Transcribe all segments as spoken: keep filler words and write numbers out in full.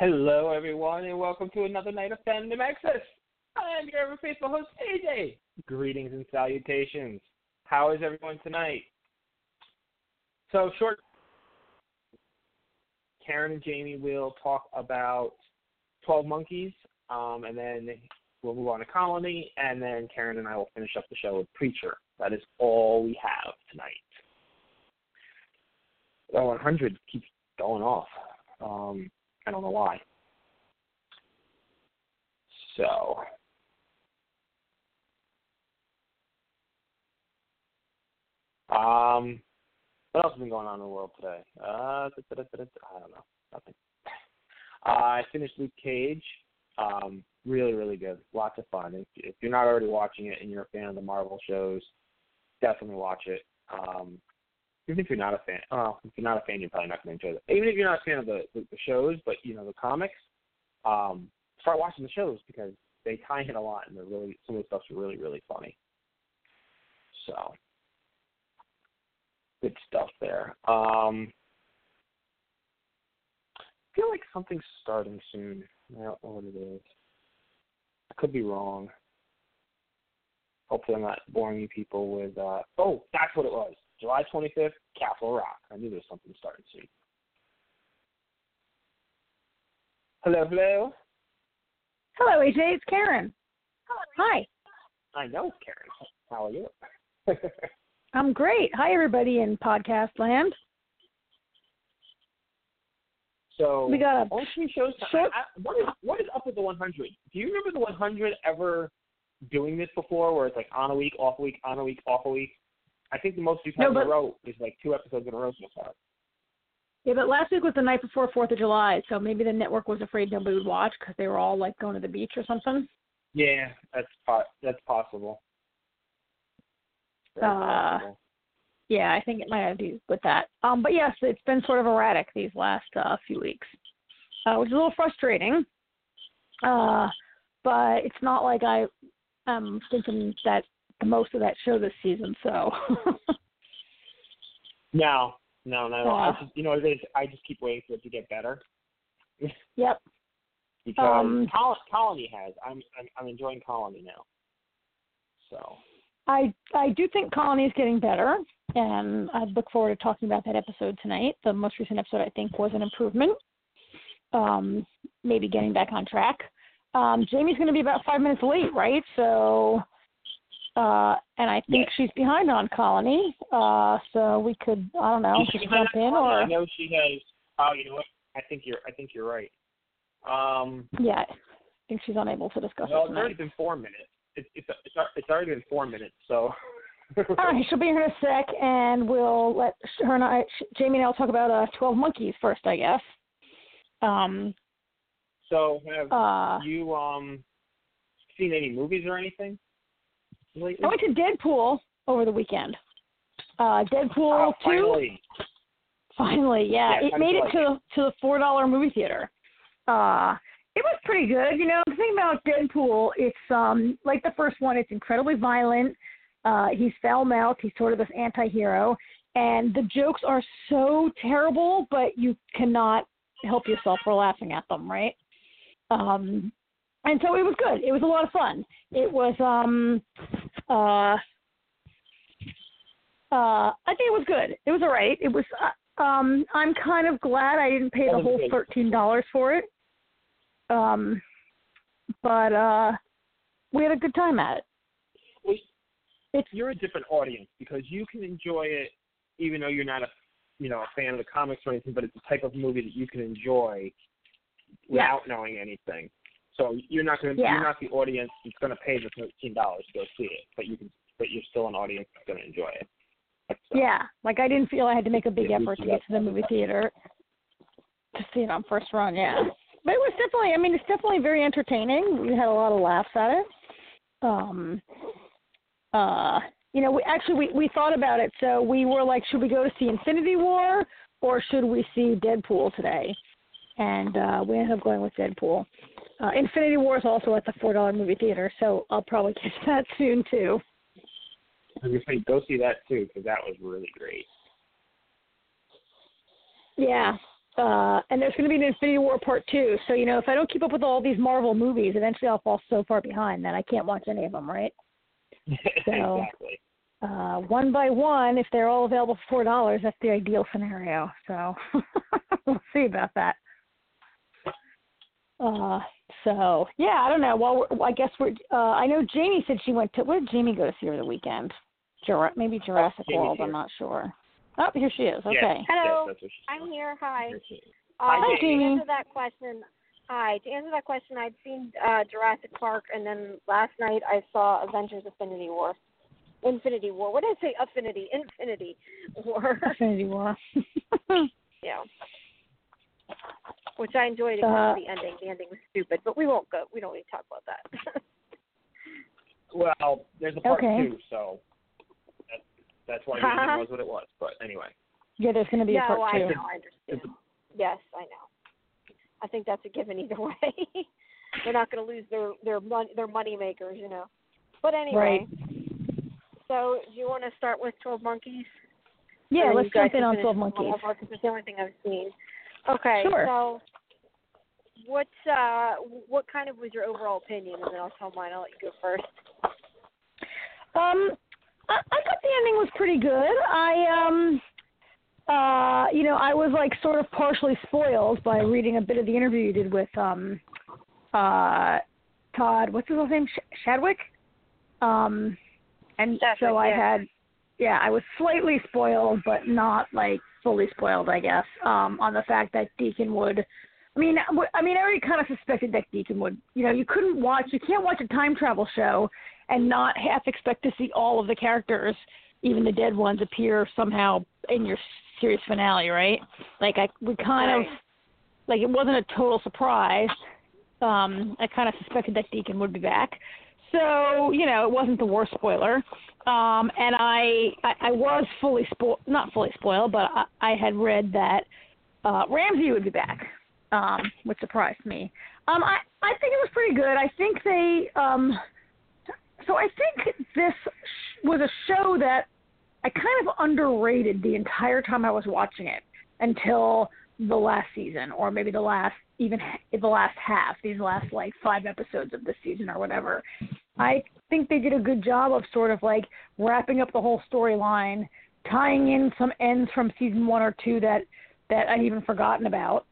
Hello, everyone, and welcome to another night of Fandom Access. I'm your ever faithful host, A J. Greetings and salutations. How is everyone tonight? So, short. Karen and Jamie will talk about twelve Monkeys, um, and then we'll move on to Colony, and then Karen and I will finish up the show with Preacher. That is all we have tonight. The one hundred keeps going off. Um, I don't know why. So, um, what else has been going on in the world today? Uh, da, da, da, da, da, I don't know. Nothing. Uh, I finished Luke Cage. Um, really, really good. Lots of fun. If, if you're not already watching it and you're a fan of the Marvel shows, definitely watch it. Um, even if you're not a fan, oh, if you're not a fan, you're probably not going to enjoy it. Even if you're not a fan of the, the, the shows, but you know the comics, um, start watching the shows because they tie in a lot, and they're really some of the stuff's really, really funny. So, good stuff there. Um, I feel like something's starting soon. I don't know what it is. I could be wrong. Hopefully I'm not boring you people with, uh, oh, that's what it was. July twenty-fifth, Castle Rock. I knew there was something starting soon. Hello, hello. Hello, A J. It's Karen. Hi. I know it's Karen. How are you? I'm great. Hi, everybody in podcast land. So, we got a only three shows. short... I, I, what, is, what is up with the one hundred? Do you remember the one hundred ever doing this before, where it's like on a week, off a week, on a week, off a week? I think the most we've had no, in but... a row is like two episodes in a row so far. Yeah, but last week was the night before fourth of July, so maybe the network was afraid nobody would watch because they were all, like, going to the beach or something. Yeah, that's po- that's possible. Very uh, possible. Yeah, I think it might have to do with that. Um, but, yes, it's been sort of erratic these last uh, few weeks, uh, which is a little frustrating. Uh, but it's not like I am thinking that the most of that show this season, so. no, no, no. Uh, I just, you know what it is? I just keep waiting for it to get better. Yep. Because um, Col- Colony has. I'm, I'm I'm enjoying Colony now. So. I I do think Colony is getting better, and I look forward to talking about that episode tonight. The most recent episode, I think, was an improvement. Um, maybe getting back on track. Um, Jamie's going to be about five minutes late, right? So. Uh, and I think yes. she's behind on Colony, uh, so we could, I don't know, just jump in or. I know she has. Oh, you know what? I think you're. I think you're right. Um. Yeah, I think she's unable to discuss well, it it's tonight. already been four minutes. It's it's it's, it's already been four minutes. So. All right, she'll be here in a sec, and we'll let her and I, Jamie and I will talk about uh, twelve Monkeys first, I guess. Um. So have uh, you um seen any movies or anything lately? I went to Deadpool over the weekend. Uh, Deadpool oh, two. Finally. Finally, yeah. yeah it made it like to it. to the four dollar movie theater. Uh, it was pretty good. You know, the thing about Deadpool, it's um like the first one, it's incredibly violent. Uh, he's foul-mouthed. He's sort of this anti-hero. And the jokes are so terrible, but you cannot help yourself from laughing at them, right? Um, and so it was good. It was a lot of fun. It was, um, uh, uh, I think it was good. It was all right. It was, uh, um, I'm kind of glad I didn't pay the whole thirteen dollars for it. Um, but uh, we had a good time at it. Well, it's, you're a different audience because you can enjoy it even though you're not a, you know, a fan of the comics or anything, but it's the type of movie that you can enjoy without yeah. knowing anything. So you're not going to, yeah. you're not the audience that's going to pay the thirteen dollars to go see it, but you can, but you're still an audience that's going to enjoy it. So, yeah, like I didn't feel I had to make a big yeah, effort to get to the movie theater to see it on first run. Yeah, but it was definitely, I mean, it's definitely very entertaining. We had a lot of laughs at it. Um, uh, you know, we actually we, we thought about it. So we were like, should we go to see Infinity War or should we see Deadpool today? And uh, we ended up going with Deadpool. Uh, Infinity War is also at the four dollar movie theater, so I'll probably catch that soon too. I was going to say, go see that too, because that was really great. Yeah. uh, and there's going to be an Infinity War Part Two. So you know, if I don't keep up with all these Marvel movies, eventually I'll fall so far behind that I can't watch any of them. Right? So, exactly. Uh, one by one, if they're all available for four dollars, that's the ideal scenario. So we'll see about that. Uh, so yeah, I don't know. Well, we're, I guess we're. Uh, I know Jamie said she went to. Where did Jamie go to see over the weekend? Jura- maybe Jurassic oh, World. Here. I'm not sure. Oh, here she is. Okay. Yes, Hello. yes, I'm here. Hi. here Uh, Hi, Jamie. To answer that question, hi. To answer that question, I'd seen uh, Jurassic Park, and then last night I saw Avengers: Infinity War. Infinity War. What did I say? Affinity. Infinity War. Infinity War. Yeah. Which I enjoyed except Uh, for the ending. The ending was stupid, but we won't go. We don't need to talk about that. Well, there's a part Okay. two, so that's, that's why the ending was what it was. But anyway. Yeah, there's going to be no, a part I two. know. I understand. Yes, I know. I think that's a given either way. They're not going to lose their their money their money makers, you know. But anyway. Right. So, do you want to start with twelve Monkeys? Yeah, And let's you guys jump in can on finish twelve with Monkeys. Because it's the only thing I've seen. Okay, Sure. so what uh, what kind of was your overall opinion? And then I'll tell mine. I'll let you go first. Um, I, I thought the ending was pretty good. I um, uh, you know, I was like sort of partially spoiled by reading a bit of the interview you did with um, uh, Todd. What's his last name? Sh- Shadwick. Um, and Shadwick, so I yeah. had, yeah, I was slightly spoiled, but not like fully spoiled, I guess, um, on the fact that Deacon would. I mean, w- I mean, I already kind of suspected that Deacon would. You know, you couldn't watch, you can't watch a time travel show and not half expect to see all of the characters, even the dead ones, appear somehow in your series finale, right? Like, I we kind Right. of, like, it wasn't a total surprise. Um, I kind of suspected that Deacon would be back. So, you know, it wasn't the worst spoiler. Um, and I, I, I was fully spoiled, not fully spoiled, but I, I had read that uh, Ramsey would be back, um, which surprised me. Um, I, I think it was pretty good. I think they, um, so I think this was a show that I kind of underrated the entire time I was watching it until the last season, or maybe the last, even the last half, these last like five episodes of the season or whatever. I think they did a good job of sort of like wrapping up the whole storyline, tying in some ends from season one or two that, that I'd even forgotten about.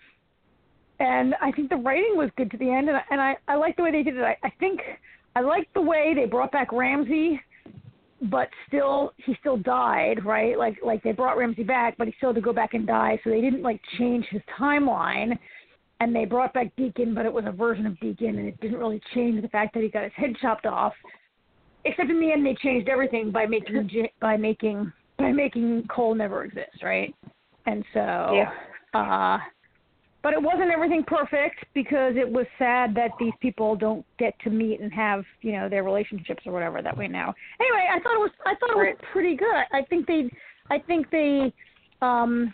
And I think the writing was good to the end, and I, and I, I like the way they did it. I, I think I liked the way they brought back Ramsey, but still, he still died, right? Like, like they brought Ramsey back, but he still had to go back and die, so they didn't like change his timeline. And they brought back Deacon, but it was a version of Deacon, and it didn't really change the fact that he got his head chopped off. Except in the end, they changed everything by making by making by making Cole never exist, right? And so, Yeah. uh, but it wasn't everything perfect because it was sad that these people don't get to meet and have, you know, their relationships or whatever that we know. Anyway, I thought it was I thought it was pretty good. I think they I think they um,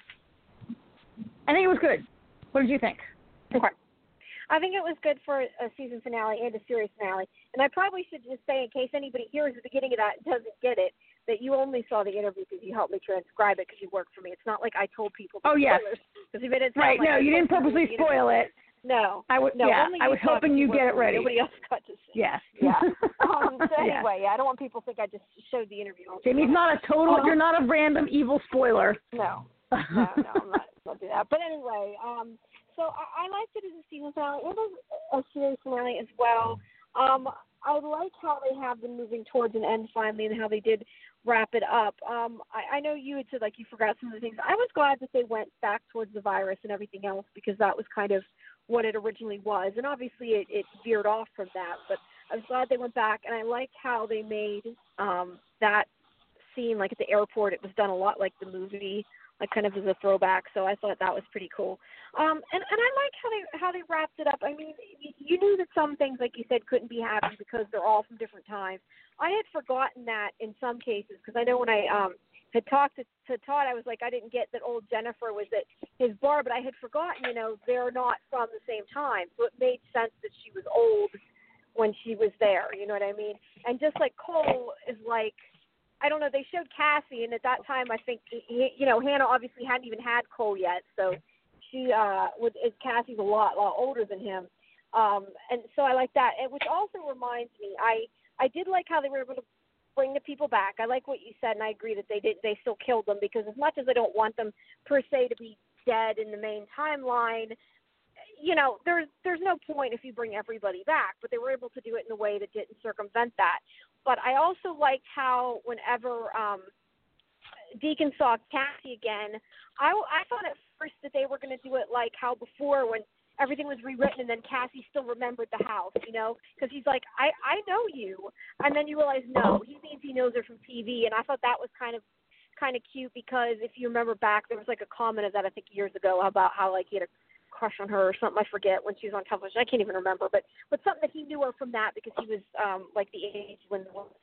I think it was good. What did you think? Okay. I think it was good for a season finale and a series finale. And I probably should just say, in case anybody hears the beginning of that and doesn't get it, that you only saw the interview because you helped me transcribe it because you worked for me. It's not like I told people the Oh, yes. spoilers. Because if it had Right, like no, I you didn't told people purposely the interview- spoil it. No. I would, no, yeah, only I was saw hoping because you worked get it for me. ready. Nobody else got to see. Yes. Yeah. Um, so Yeah. anyway, yeah, I don't want people to think I just showed the interview. Jamie's not a total, Uh-huh. you're not a random evil spoiler. No. No, no, I'm not going to do that. But anyway, um, so I, I liked it as a season finale. It was a series finale as well. Um, I like how they have been moving towards an end finally and how they did wrap it up. Um, I, I know you had said, like, you forgot some of the things. I was glad that they went back towards the virus and everything else because that was kind of what it originally was. And obviously it, it veered off from that. But I was glad they went back, and I liked how they made um, that scene, like, at the airport. It was done a lot like the movie, like kind of as a throwback, so I thought that was pretty cool. Um, and, and I like how they how they wrapped it up. I mean, you knew that some things, like you said, couldn't be happening because they're all from different times. I had forgotten that in some cases because I know when I um, had talked to, to Todd, I was like, I didn't get that old Jennifer was at his bar, but I had forgotten, you know, they're not from the same time, so it made sense that she was old when she was there, you know what I mean? And just like Cole is like, I don't know, they showed Cassie, and at that time I think, he, you know, Hannah obviously hadn't even had Cole yet, so she uh, with is Cassie's a lot, lot older than him, um, and so I like that. And which also reminds me, I I did like how they were able to bring the people back. I like what you said, and I agree that they did. They still killed them because as much as I don't want them per se to be dead in the main timeline, you know, there's there's no point if you bring everybody back. But they were able to do it in a way that didn't circumvent that. But I also liked how whenever um, Deacon saw Cassie again, I, I thought at first that they were going to do it like how before when everything was rewritten and then Cassie still remembered the house, you know, because he's like, I, I know you. And then you realize, no, he means he knows her from T V. And I thought that was kind of kind of cute because if you remember back, there was like a comment of that I think years ago about how like he had a crush on her or something, I forget, when she was on television. I can't even remember, but but something that he knew her from that because he was um like the age when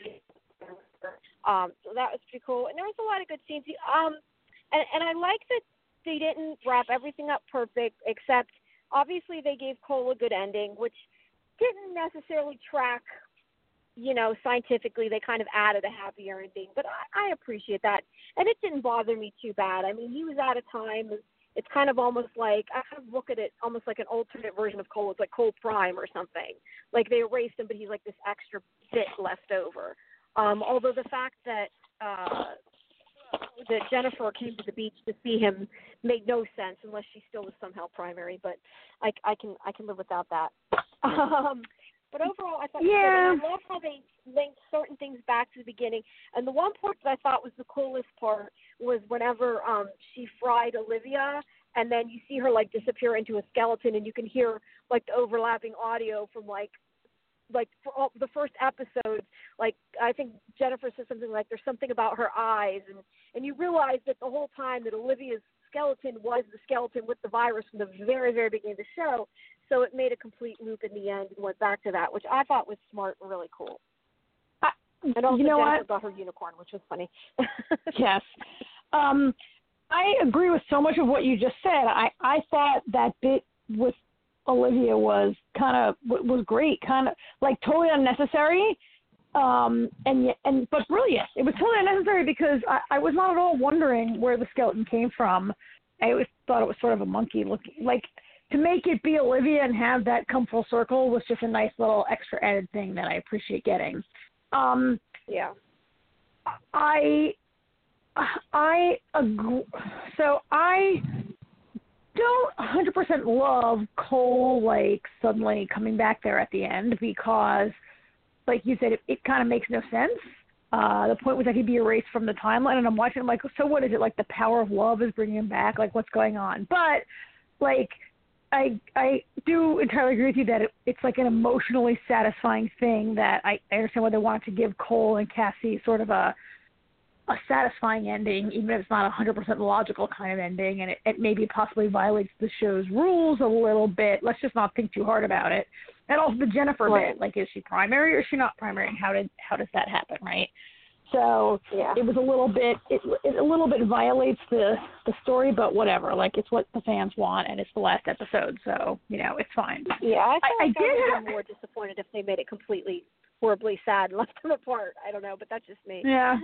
um so that was pretty cool. And there was a lot of good scenes. Um and, and I like that they didn't wrap everything up perfect, except obviously they gave Cole a good ending, which didn't necessarily track, you know, scientifically. They kind of added a happier ending, but I, I appreciate that. And it didn't bother me too bad. I mean, he was out of time. It's kind of almost like, I kind of look at it almost like an alternate version of Cole. It's like Cole Prime or something. Like they erased him, but he's like this extra bit left over. Um, although the fact that uh, that Jennifer came to the beach to see him made no sense unless she still was somehow primary. But I, I can I can live without that. Um, but overall, I thought yeah. I love how they linked certain things back to the beginning. And the one part that I thought was the coolest part was whenever um, she fried Olivia, and then you see her like disappear into a skeleton, and you can hear like the overlapping audio from like like for all, the first episode. Like I think Jennifer said something like, "There's something about her eyes," and and you realize that the whole time that Olivia's skeleton was the skeleton with the virus from the very very beginning of the show. So it made a complete loop in the end and went back to that, which I thought was smart and really cool. I, and also you know Jennifer what? got her unicorn, which was funny. Yes. Um, I agree with so much of what you just said. I, I thought that bit with Olivia was kind of was great, kind of like totally unnecessary, um, and and but brilliant. It was totally unnecessary because I, I was not at all wondering where the skeleton came from. I always thought it was sort of a monkey looking. Like to make it be Olivia and have that come full circle was just a nice little extra added thing that I appreciate getting. Um, yeah, I I agree. So I don't one hundred percent love Cole, like, suddenly coming back there at the end because, like you said, it, it kind of makes no sense. Uh, the point was that he'd be erased from the timeline, and I'm watching, I'm like, so what is it, like the power of love is bringing him back? Like, what's going on? But, like, I I do entirely agree with you that it, it's like an emotionally satisfying thing that I, I understand why they wanted to give Cole and Cassie sort of a a satisfying ending, even if it's not a one hundred percent logical kind of ending, and it, it maybe possibly violates the show's rules a little bit. Let's just not think too hard about it. And also the Jennifer right. bit, like, is she primary or is she not primary, and how did how does that happen, right? So yeah. it was a little bit, it, it a little bit violates the, the story, but whatever. Like, it's what the fans want, and it's the last episode, so, you know, it's fine. Yeah, I, feel I, like I did I would have be more disappointed if they made it completely horribly sad and left them apart. I don't know, but that's just me. Yeah.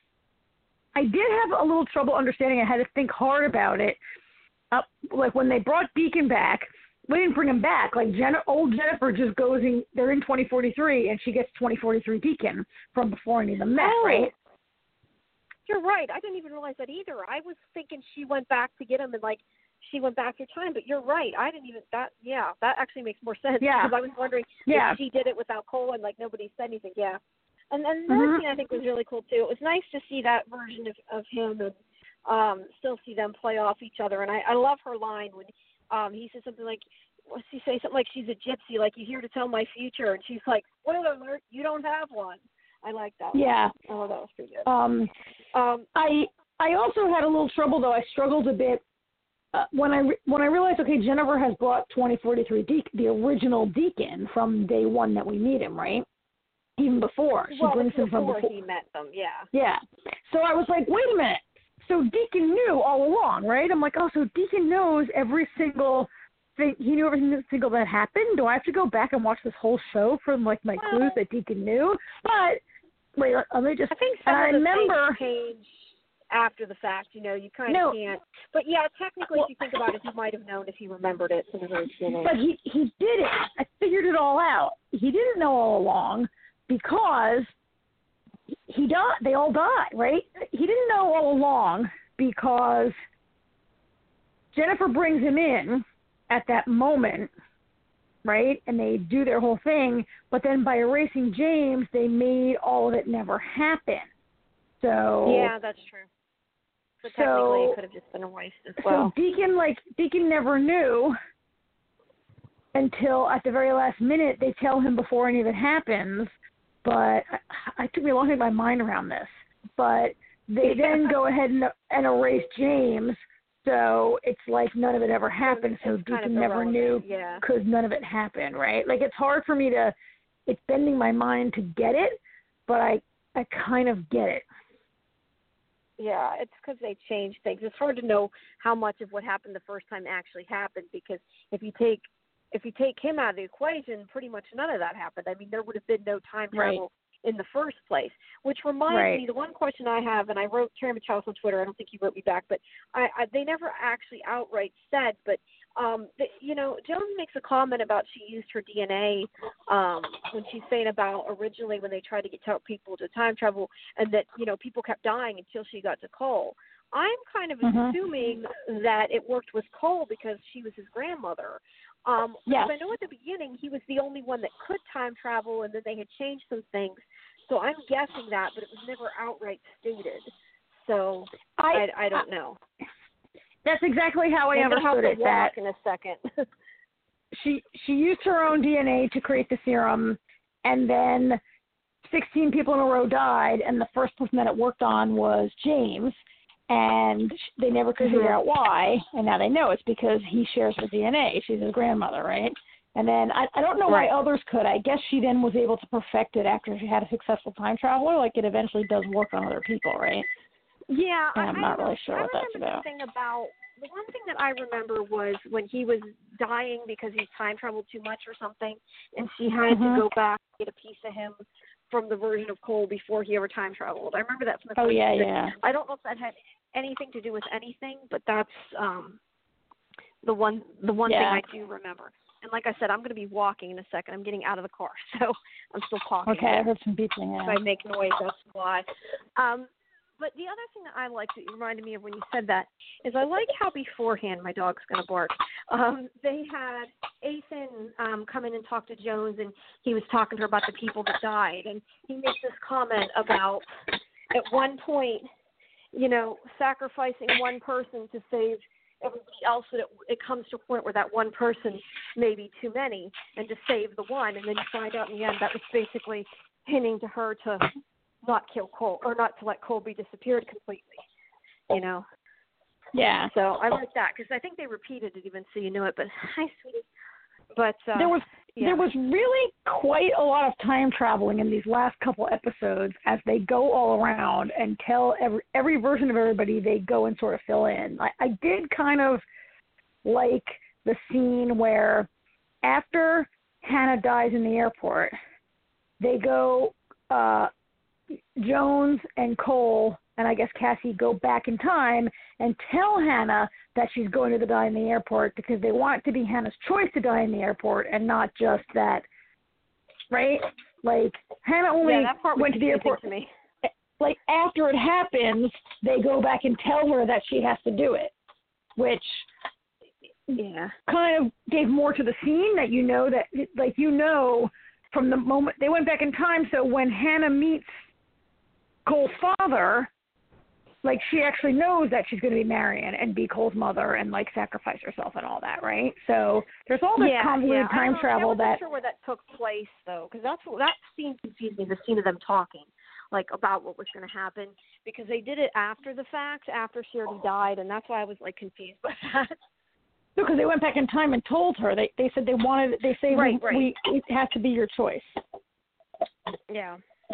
I did have a little trouble understanding. I had to think hard about it. Uh, like, when they brought Deacon back, we didn't bring him back. Like, Jen- old Jennifer just goes in, they're in twenty forty-three, and she gets twenty forty-three Deacon from before any of the mess, oh, right? You're right. I didn't even realize that either. I was thinking she went back to get him, and, like, she went back through time, but you're right. I didn't even, that, yeah, that actually makes more sense. Yeah. Because I was wondering yeah. if she did it without Cole and, like, nobody said anything. Yeah. And then another mm-hmm. thing I think was really cool, too. It was nice to see that version of, of him and um, still see them play off each other. And I, I love her line when um, he says something like, what's he say? Something like, she's a gypsy, like, you're here to tell my future. And she's like, spoiler alert, you don't have one. I like that one. Yeah. Oh, that was pretty good. Um, um, I I also had a little trouble, though. I struggled a bit uh, when I re- when I realized, okay, Jennifer has brought twenty forty-three Deacon, the original Deacon, from day one that we meet him, right? Even before. She well, brings him from before before. he met them, yeah. Yeah. So I was like, wait a minute. So Deacon knew all along, right? I'm like, oh, so Deacon knows every single thing. He knew every single that happened? Do I have to go back and watch this whole show from, like, my well, clues that Deacon knew? But, wait, let me just, I think and some I of the remember, things change after the fact. You know, you kind No. of can't. But yeah, technically, Well, if you think about it, he might have known if he remembered it from the very beginning. But he he did it. I figured it all out. He didn't know all along because he died. They all died, right? He didn't know all along because Jennifer brings him in at that moment, right? And they do their whole thing, but then by erasing James, they made all of it never happen. So yeah, that's true. But technically, so, it could have just been erased as well. So Deacon, like Deacon, never knew until at the very last minute they tell him before any of it happens. But I, it took me a long time to get my mind around this. But they then go ahead and, and erase James. So it's like none of it ever happened. So It's kind Deacon of never knew yeah. because none of it happened, right? Like it's hard for me to, it's bending my mind to get it, but I, I kind of get it. Yeah, it's because they changed things. It's hard to know how much of what happened the first time actually happened because if you take if you take him out of the equation, pretty much none of that happened. I mean, there would have been no time travel right. in the first place, which reminds right. me, the one question I have, and I wrote Terry Michalis on Twitter. I don't think he wrote me back, but I, I they never actually outright said, but um, the, you know, Jones makes a comment about she used her D N A um, when she's saying about originally when they tried to get tell people to time travel, and that you know people kept dying until she got to Cole. I'm kind of mm-hmm. assuming that it worked with Cole because she was his grandmother. Um, yes. Because I know at the beginning he was the only one that could time travel, and then they had changed some things. So I'm guessing that, but it was never outright stated. So I, I, I don't know. That's exactly how I I'm understood have it. To that walk in a second. she she used her own D N A to create the serum, and then sixteen people in a row died, and the first person that it worked on was James, and they never could mm-hmm. figure out why, and now they know it's because he shares her D N A. She's his grandmother, right? And then I, I don't know right. why others could. I guess she then was able to perfect it after she had a successful time traveler, like it eventually does work on other people, right? Yeah, and I'm I, not I really sure I what that's about. The thing about the one thing that I remember was when he was dying because he time traveled too much or something, and she had mm-hmm. to go back and get a piece of him from the version of Cole before he ever time traveled. I remember that from the Oh first yeah, season. yeah. I don't know if that had anything to do with anything, but that's um the one the one yeah. thing I do remember. And like I said, I'm going to be walking in a second. I'm getting out of the car, so I'm still talking. Okay, I heard some beeping. Yeah. If I make noise, that's why. Um, but the other thing that I liked that you reminded me of when you said that is I like how beforehand, my dog's going to bark, um, they had Ethan um, come in and talk to Jones, and he was talking to her about the people that died. And he makes this comment about at one point, you know, sacrificing one person to save everybody else, that it, it comes to a point where that one person may be too many, and to save the one, and then you find out in the end that was basically hinting to her to not kill Cole, or not to let Cole be disappeared completely, you know. Yeah. So I like that, because I think they repeated it even so you knew it, but hi, sweetie. But uh, there was yeah. there was really quite a lot of time traveling in these last couple episodes as they go all around and tell every every version of everybody they go and sort of fill in. I, I did kind of like the scene where after Hannah dies in the airport, they go, uh, Jones and Cole and I guess Cassie go back in time and tell Hannah that she's going to the die in the airport because they want it to be Hannah's choice to die in the airport and not just that, right? Like, Hannah only yeah, that part went to the airport. To me. Like, after it happens, they go back and tell her that she has to do it, which yeah, kind of gave more to the scene that you know that, like, you know, from the moment they went back in time, so when Hannah meets Cole's father, like, she actually knows that she's going to be Marion and be Cole's mother and, like, sacrifice herself and all that, right? So there's all this yeah, convoluted yeah. time I travel I wasn't that... sure where that took place, though, because that's that scene confused me, the scene of them talking, like, about what was going to happen, because they did it after the fact, after she already died, and that's why I was, like, confused by that. Because they went back in time and told her. They they said they wanted, they say, right, we, right. we, it has to be your choice. Yeah.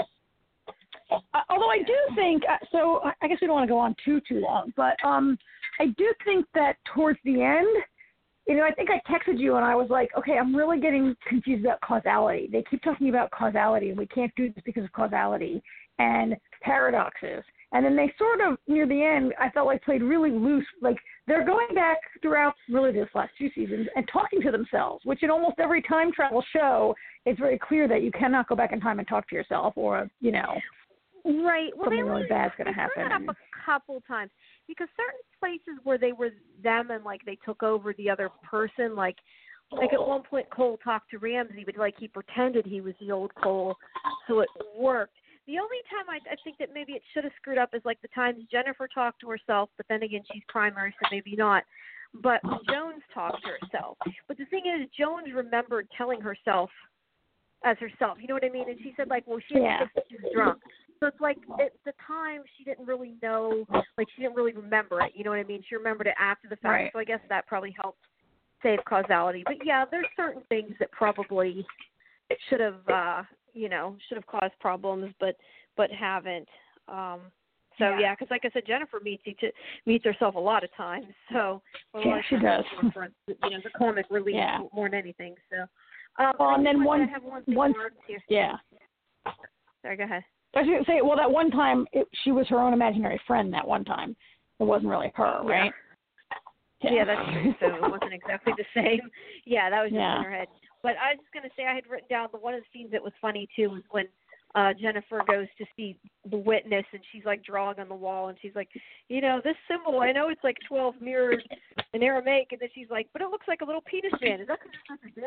Uh, although I do think, uh, so I guess we don't want to go on too, too long, but um, I do think that towards the end, you know, I think I texted you and I was like, okay, I'm really getting confused about causality. They keep talking about causality and we can't do this because of causality and paradoxes. And then they sort of, near the end, I felt like played really loose. Like, they're going back throughout really this last two seasons and talking to themselves, which in almost every time travel show, it's very clear that you cannot go back in time and talk to yourself or, you know, right. Well, something they really only, bad's going they to happen. brought it up a couple times because certain places where they were them and, like, they took over the other person, like, like at one point Cole talked to Ramsey, but, like, he pretended he was the old Cole, so it worked. The only time I, I think that maybe it should have screwed up is, like, the times Jennifer talked to herself, but then again, she's primary, so maybe not. But when Jones talked to herself. But the thing is, Jones remembered telling herself as herself. You know what I mean? And she said, like, well, she didn't Yeah. think she was drunk. So it's like at the time she didn't really know, like, she didn't really remember it. You know what I mean? She remembered it after the fact. Right. So I guess that probably helped save causality. But, yeah, there's certain things that probably should have, uh, you know, should have caused problems, but but haven't. Um, so Yeah. yeah, because like I said, Jennifer meets each, meets herself a lot of times. So well, a lot Yeah, of she times does. For, you know, the comic relief Yeah. more than anything. So. Um, Well, I and then just wanted one, to have one thing one, more here. yeah. Sorry, go ahead. I was going to say, well, that one time it, she was her own imaginary friend. That one time, it wasn't really her, right? Yeah, yeah that's true. So it wasn't exactly the same. Yeah, that was just Yeah. in her head. But I was just going to say, I had written down the one of the scenes that was funny too was when uh, Jennifer goes to see the witness, and she's like drawing on the wall, and she's like, you know, this symbol, I know it's like twelve mirrors in Aramaic, and then she's like, but it looks like a little penis man. Is that because it's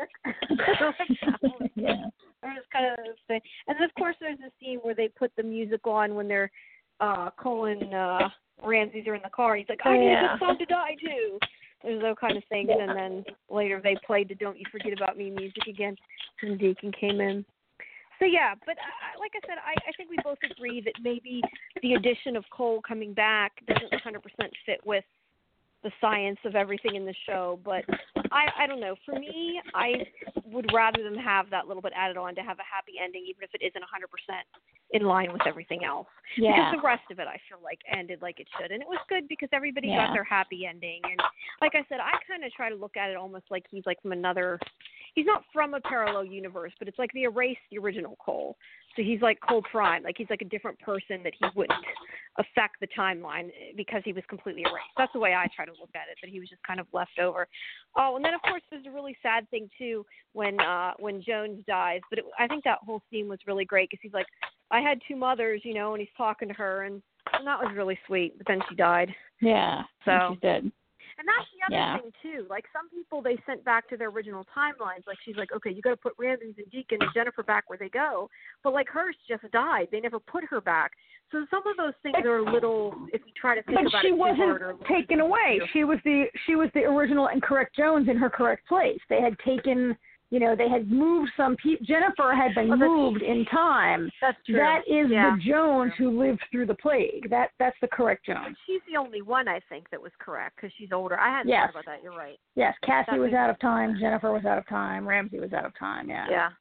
a dick? Yeah. Or just kind of thing. And then of course there's a scene where they put the music on when they're uh, Cole and uh, Ramsey's are in the car. He's like, I Oh, need yeah. a good song to die to. There's those kind of things, Yeah. and then later they played the "Don't You Forget About Me" music again, and Deacon came in. So yeah, but uh, like I said, I, I think we both agree that maybe the addition of Cole coming back doesn't one hundred percent fit with the science of everything in the show. But I, I don't know. For me, I would rather them have that little bit added on to have a happy ending, even if it isn't one hundred percent in line with everything else. Yeah. Because the rest of it, I feel like, ended like it should. And it was good because everybody Yeah. got their happy ending. And like I said, I kind of try to look at it almost like he's like from another – he's not from a parallel universe, but it's like they erased the original Cole. So he's like Cole Prime. Like he's like a different person that he wouldn't affect the timeline because he was completely erased. That's the way I try to look at it, that he was just kind of left over. Oh, and then, of course, there's a really sad thing, too, when uh, when Jones dies. But it, I think that whole scene was really great because he's like, I had two mothers, you know, and he's talking to her, and, and that was really sweet. But then she died. Yeah. So She's dead. And that's the other Yeah. thing, too. Like, some people they sent back to their original timelines. Like, she's like, okay, you got to put Ramsey and Deacon and Jennifer back where they go. But, like, hers just died. They never put her back. So some of those things are a little, if you try to think But about she it too wasn't hard. Or taken away. She was the she was the original and correct Jones in her correct place. They had taken, you know, they had moved some people. Jennifer had been Oh, that's- moved in time. That's true. That is Yeah. the Jones who lived through the plague. That that's the correct Jones. She's the only one, I think, that was correct because she's older. I hadn't Yes. thought about that. You're right. Yes, Cassie That was makes out of time. Jennifer was out of time. Ramsey was out of time. Yeah. Yeah.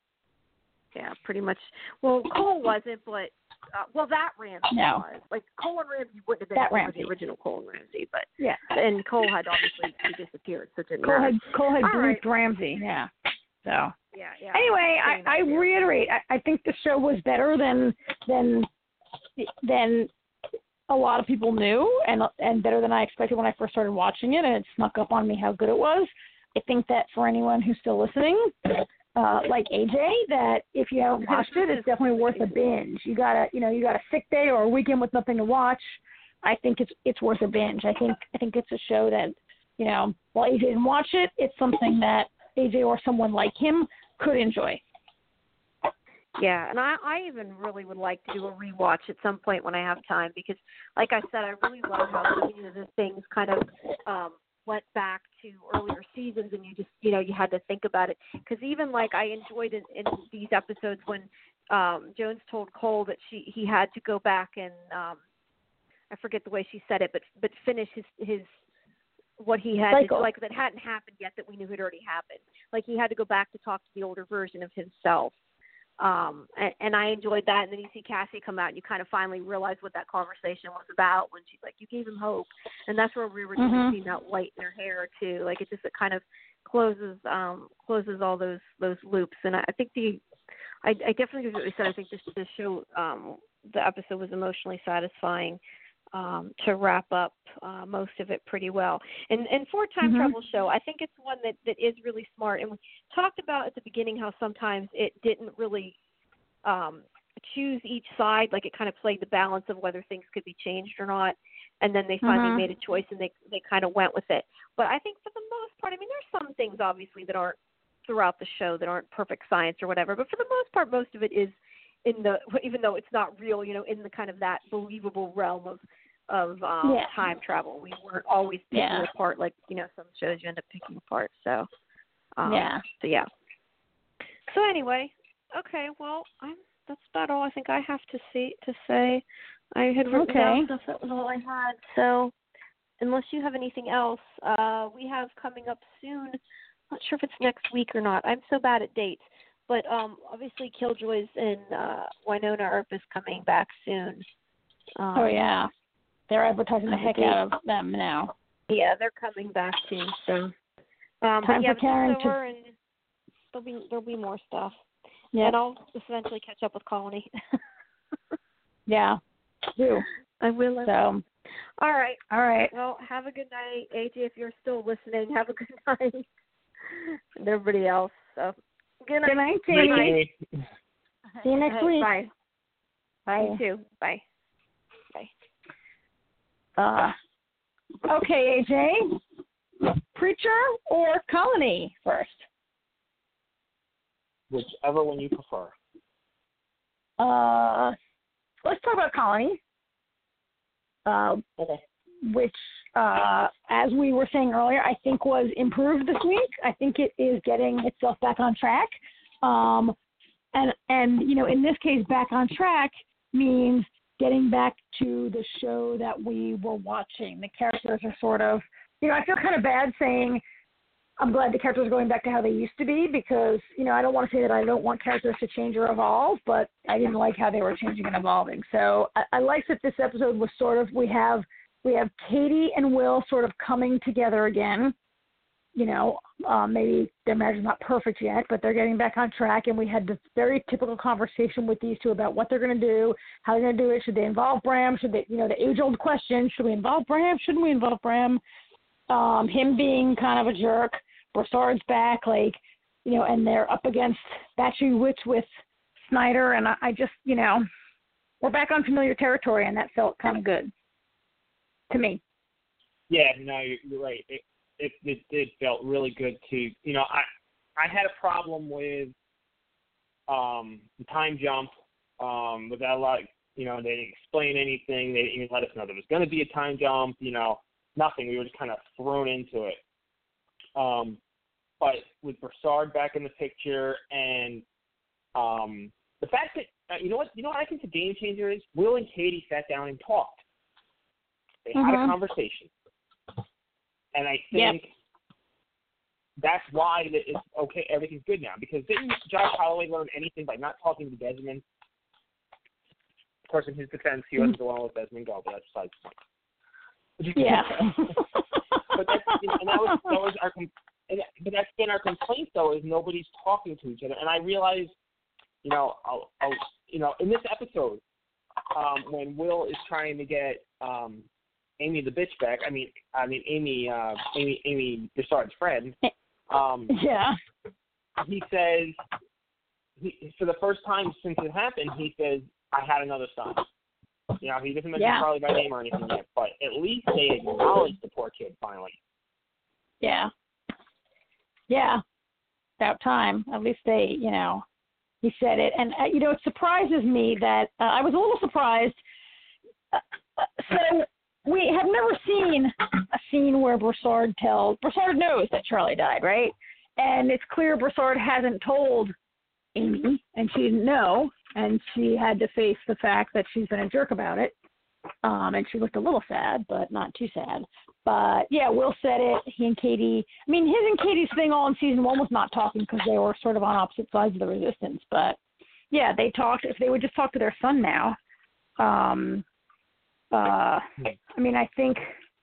Yeah, pretty much. Well, Cole wasn't, but, uh, well, that Ramsey No. was. Like, Cole and Ramsey wouldn't have been That the Ramsey. original Cole and Ramsey, but, Yeah. and Cole had obviously he disappeared, so it didn't Cole matter. had Cole had All briefed right. Ramsey. Yeah. So. Yeah, yeah. Anyway, I, I reiterate, I, I think the show was better than than than a lot of people knew, and and better than I expected when I first started watching it, and it snuck up on me how good it was. I think that for anyone who's still listening, uh, like A J, that if you haven't watched it, it's definitely worth a binge. You got a you know you got a sick day or a weekend with nothing to watch. I think it's it's worth a binge. I think I think it's a show that, you know, while A J didn't watch it, it's something that A J or someone like him could enjoy. Yeah, and I, I even really would like to do a rewatch at some point when I have time because, like I said, I really love how some of the things kind of um, went back to earlier seasons, and you just, you know, you had to think about it. Because even like I enjoyed it in these episodes when um, Jones told Cole that she he had to go back and um, I forget the way she said it, but but finish his his. what he had to, like that hadn't happened yet that we knew had already happened. Like he had to go back to talk to the older version of himself. Um, and, and I enjoyed that. And then you see Cassie come out and you kind of finally realize what that conversation was about when she's like, you gave him hope. And that's where we were Mm-hmm. seeing that light in her hair too. Like it just, it kind of closes, um, closes all those, those loops. And I, I think the, I, I definitely agree with what you said. I think this, this show, um, the episode was emotionally satisfying um, to wrap up uh, most of it pretty well. And and for a time mm-hmm. travel show, I think it's one that, that is really smart. And we talked about at the beginning how sometimes it didn't really um, choose each side, like it kind of played the balance of whether things could be changed or not. And then they finally mm-hmm. made a choice and they they kind of went with it. But I think for the most part, I mean, there's some things obviously that aren't throughout the show that aren't perfect science or whatever. But for the most part, most of it is in the, even though it's not real, you know, in the kind of that believable realm of of um, yeah. time travel. We weren't always picking yeah. it apart like, you know, some shows you end up picking apart. So um, yeah. So yeah. So anyway, okay. Well, I'm. That's about all I think I have to see to say. I had written okay. down stuff. That was all I had. So, unless you have anything else, uh, we have coming up soon. Not sure if it's next week or not. I'm so bad at dates, but um, obviously, Killjoys and uh, Winona Earp is coming back soon. Um, oh yeah, they're advertising the heck out of them now. Yeah, they're coming back too. So, um, Time but yeah, for Karen this is to. over and there'll be there'll be more stuff. Yeah. And I'll eventually catch up with Colony. yeah. Do. I will. So. All right. All right. Well, have a good night, A J. If you're still listening, have a good night. And everybody else. So. Good night. Good night, Jamie. See you next right, week. Bye. Bye. You too. Bye. Bye. Uh. Okay, A J. Preacher or Colony first? Whichever one you prefer. Uh, let's talk about Colony. Uh, okay. Which, uh, as we were saying earlier, I think was improved this week. I think it is getting itself back on track. Um, and, and, you know, in this case, back on track means getting back to the show that we were watching. The characters are sort of, you know, I feel kind of bad saying I'm glad the characters are going back to how they used to be because, you know, I don't want to say that I don't want characters to change or evolve, but I didn't like how they were changing and evolving. So I, I like that this episode was sort of, we have we have Katie and Will sort of coming together again. You know, um, maybe their marriage is not perfect yet, but they're getting back on track. And we had this very typical conversation with these two about what they're going to do, how they're going to do it. Should they involve Bram? Should they, you know, the age-old question, should we involve Bram? Shouldn't we involve Bram? Um, him being kind of a jerk. Broussard's back, like, you know, and they're up against Batchy Witch with Snyder, and I, I just, you know, we're back on familiar territory, and that felt kind of good to me. Yeah, no, you're, you're right. It, it it it felt really good to, you know, I I had a problem with um the time jump, um, without a lot, you know, they didn't explain anything, they didn't even let us know there was going to be a time jump, you know, nothing. We were just kind of thrown into it. Um, but with Broussard back in the picture, and um, the fact that uh, you know what you know what I think the game changer is, Will and Katie sat down and talked. They mm-hmm. had a conversation, and I think yep. that's why that it's okay. Everything's good now, because didn't Josh Holloway learn anything by not talking to Desmond? Of course, in his defense, he wasn't the one with Desmond go, but that's besides the point. Yeah. But that's, you know, and that was that was our and that, but that's been our complaint though, is nobody's talking to each other. And I realize, you know, I'll, I'll you know, in this episode, um, when Will is trying to get um, Amy the bitch back, I mean, I mean Amy, uh, Amy, Amy Broussard's friend. Um, yeah. He says, he, for the first time since it happened, he says, "I had another son." You know, he doesn't mention yeah. Charlie by name or anything yet, but at least they acknowledge the poor kid finally. Yeah. Yeah. About time. At least they, you know, he said it. And, uh, you know, it surprises me that uh, I was a little surprised. Uh, so we have never seen a scene where Broussard tells, Broussard knows that Charlie died, right? And it's clear Broussard hasn't told Amy, and she didn't know, and she had to face the fact that she's been a jerk about it. Um, and she looked a little sad, but not too sad. But, yeah, Will said it. He and Katie, I mean, his and Katie's thing all in season one was not talking because they were sort of on opposite sides of the resistance. But, yeah, they talked. If they would just talk to their son now, um, uh, I mean, I think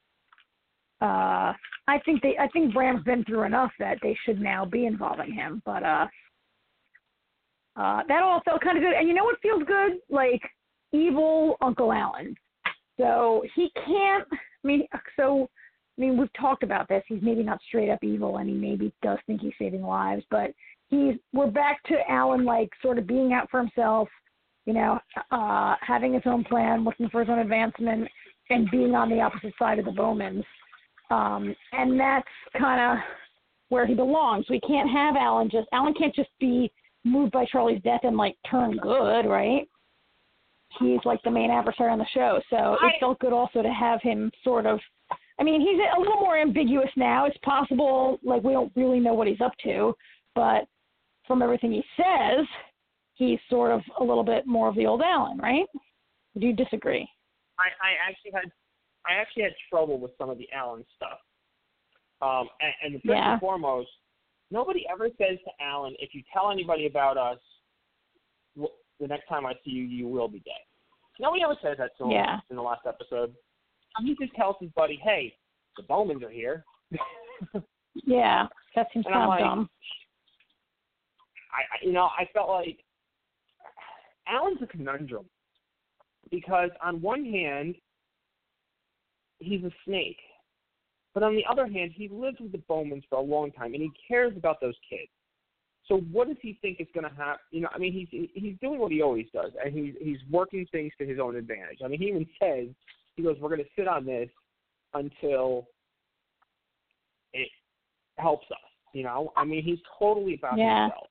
uh, I think they, I think Bram's been through enough that they should now be involving him. But uh, uh, that all felt kind of good. And you know what feels good? Like, evil Uncle Alan. So he can't, I mean, so, I mean, we've talked about this. He's maybe not straight up evil, and he maybe does think he's saving lives, but he's, we're back to Alan, like, sort of being out for himself, you know, uh, having his own plan, looking for his own advancement, and being on the opposite side of the Bowmans. Um, and that's kind of where he belongs. We can't have Alan just, Alan can't just be moved by Charlie's death and, like, turn good, right? He's like the main adversary on the show. So I, it felt good also to have him sort of, I mean, he's a little more ambiguous now. It's possible, like, we don't really know what he's up to, but from everything he says, he's sort of a little bit more of the old Alan, right? Do you disagree? I, I actually had, I actually had trouble with some of the Alan stuff. Um, and, and first yeah. and foremost, nobody ever says to Alan, if you tell anybody about us, the next time I see you, you will be dead. Nobody ever says that to him yeah. in the last episode. He just tells his buddy, hey, the Bowmans are here. yeah, that seems and kind I'm of like, dumb. I, you know, I felt like Alan's a conundrum because on one hand, he's a snake. But on the other hand, he lived with the Bowmans for a long time, and he cares about those kids. So what does he think is going to happen? You know, I mean, he's he's doing what he always does, and he's he's working things to his own advantage. I mean, he even says, he goes, we're going to sit on this until it helps us, you know? I mean, he's totally about yeah. himself.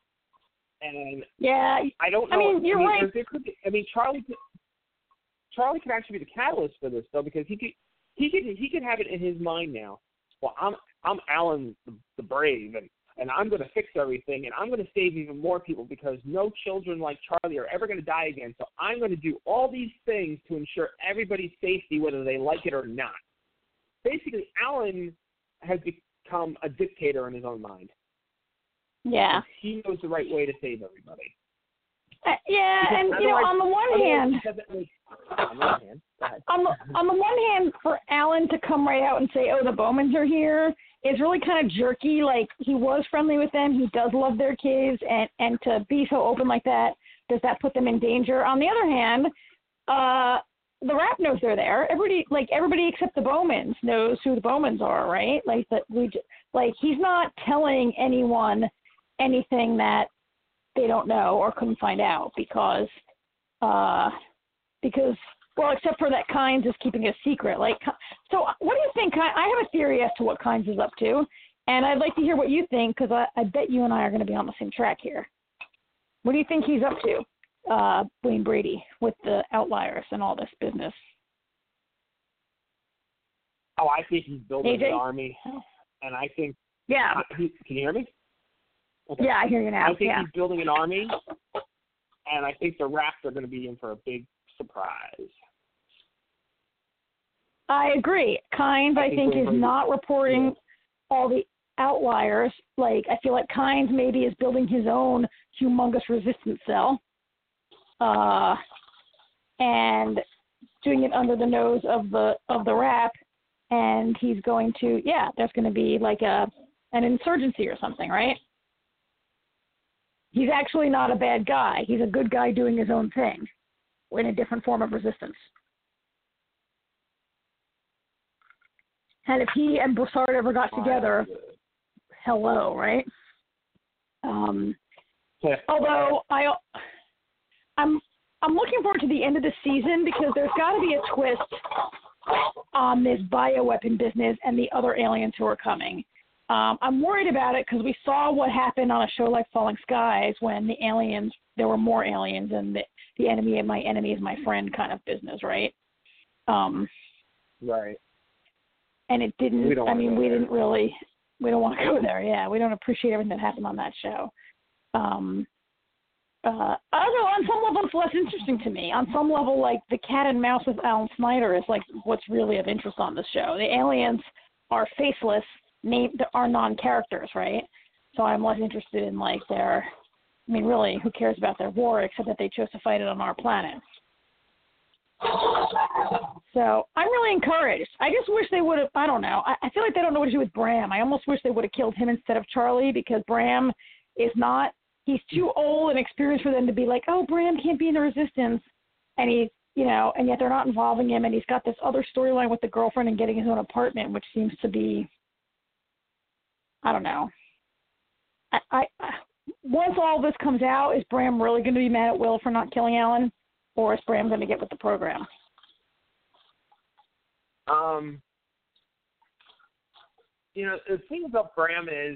And yeah, I don't know. I mean, you're I mean, right. There could be, I mean, Charlie could, Charlie could actually be the catalyst for this, though, because he could he could he could have it in his mind now. Well, I'm I'm Alan the, the Brave, and and I'm going to fix everything, and I'm going to save even more people because no children like Charlie are ever going to die again. So I'm going to do all these things to ensure everybody's safety, whether they like it or not. Basically, Alan has become a dictator in his own mind. Yeah. He knows the right way to save everybody. Uh, yeah, because and, you know, on the one hand, make, on the one hand, on the, on the one hand, for Alan to come right out and say, oh, the Bowmans are here, is really kind of jerky. Like, he was friendly with them. He does love their kids. And, and to be so open like that, does that put them in danger? On the other hand, uh, the rap knows they're there. Everybody, like, everybody except the Bowmans knows who the Bowmans are, right? Like, that we, like, he's not telling anyone anything that they don't know or couldn't find out because, uh, because, well, except for that Kynes is keeping a secret. Like, so what do you think? I have a theory as to what Kynes is up to, and I'd like to hear what you think because I, I bet you and I are going to be on the same track here. What do you think he's up to, uh, Wayne Brady, with the Outliers and all this business? Oh, I think he's building A J? an army, and I think. Yeah. Uh, he, can you hear me? Okay. Yeah, I hear you now. I think yeah. he's building an army, and I think the Raps are going to be in for a big surprise. I agree. Kynes, I, I think, think is not reporting yeah. all the Outliers. Like, I feel like Kynes maybe is building his own humongous resistance cell, uh, and doing it under the nose of the of the Rap. And he's going to, yeah, there's going to be like a an insurgency or something, right? He's actually not a bad guy. He's a good guy doing his own thing in a different form of resistance. And if he and Broussard ever got together, hello, right? Um, yeah. Although I, I'm, I'm looking forward to the end of the season because there's got to be a twist on this bioweapon business and the other aliens who are coming. Um, I'm worried about it because we saw what happened on a show like Falling Skies when the aliens, there were more aliens and the, the enemy of my enemy is my friend kind of business, right? Um, right. And it didn't, I mean, we there. didn't really, we don't want to go there, yeah. We don't appreciate everything that happened on that show. Um, uh, I don't know, on some level it's less interesting to me. On some level, like, the cat and mouse with Alan Snyder is, like, what's really of interest on the show. The aliens are faceless, named are non-characters, right? So I'm less interested in, like, their, I mean, really, who cares about their war except that they chose to fight it on our planet? So I'm really encouraged. I just wish they would have, I don't know, I, I feel like they don't know what to do with Bram. I almost wish they would have killed him instead of Charlie because Bram is not, he's too old and experienced for them to be like, oh, Bram can't be in the resistance. and he's, you know, and yet they're not involving him, and he's got this other storyline with the girlfriend and getting his own apartment, which seems to be, I don't know. I, I, I once all this comes out, is Bram really going to be mad at Will for not killing Alan, or is Bram going to get with the program? Um, you know, the thing about Bram is,